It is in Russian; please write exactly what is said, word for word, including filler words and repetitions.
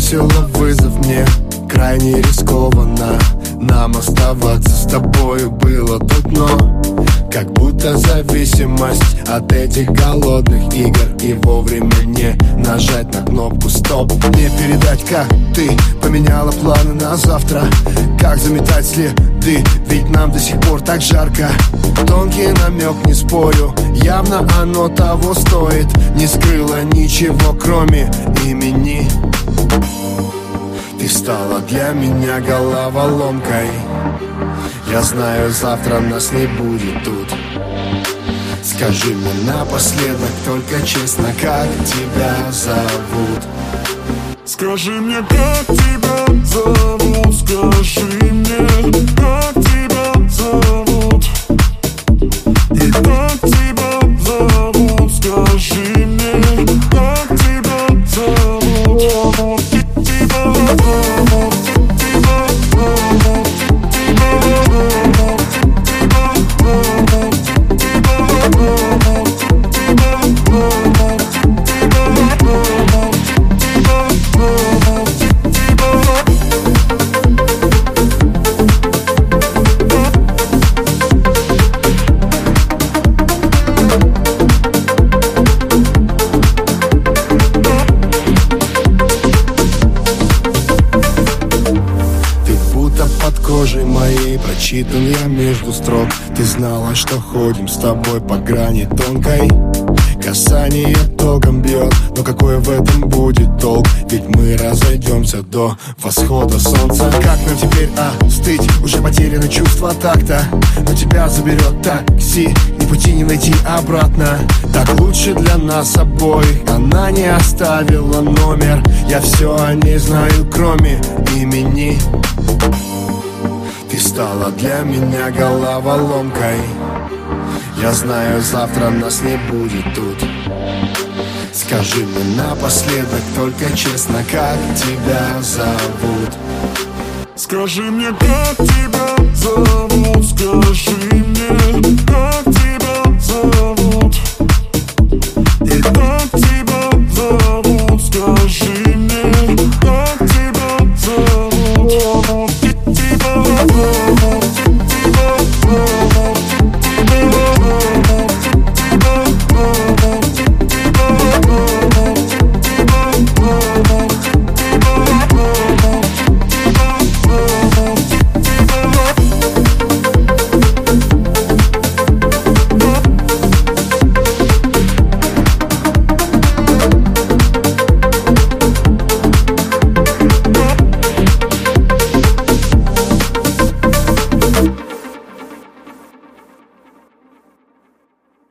бросила вызов мне. Крайне рискованно нам оставаться с тобою было тут, но как будто зависимость от этих голодных игр. И вовремя не нажать на кнопку стоп. Не передать, как ты поменяла планы на завтра. Как заметать следы, ведь нам до сих пор так жарко. Тонкий намек, не спорю, явно оно того стоит. Не скрыла ничего, кроме имени. Ты стала для меня головоломкой. Я знаю, завтра нас не будет тут. Скажи мне напоследок, только честно, как тебя зовут? Скажи мне, как тебя зовут? Скажи мне, как тебя зовут? И как тебя зовут? Скажи мне, как тебя зовут? Тебя зовут, тебя зовут, тебя зовут, тебя зовут, тебя зовут, тебя зовут, тебя зовут. Кожей моей прочитан я между строк. Ты знала, что ходим с тобой по грани тонкой. Касание током бьет, но какой в этом будет толк? Ведь мы разойдемся до восхода солнца. Как нам теперь остыть? Уже потеряно чувство такта. Но тебя заберет такси, ни пути не найти обратно. Так лучше для нас обоих. Она не оставила номер. Я все о ней знаю, кроме имени. Ты стала для меня головоломкой. Я знаю, завтра нас не будет тут. Скажи мне напоследок, только честно, как тебя зовут? Скажи мне, как тебя зовут? Скажи мне, как тебя зовут? И как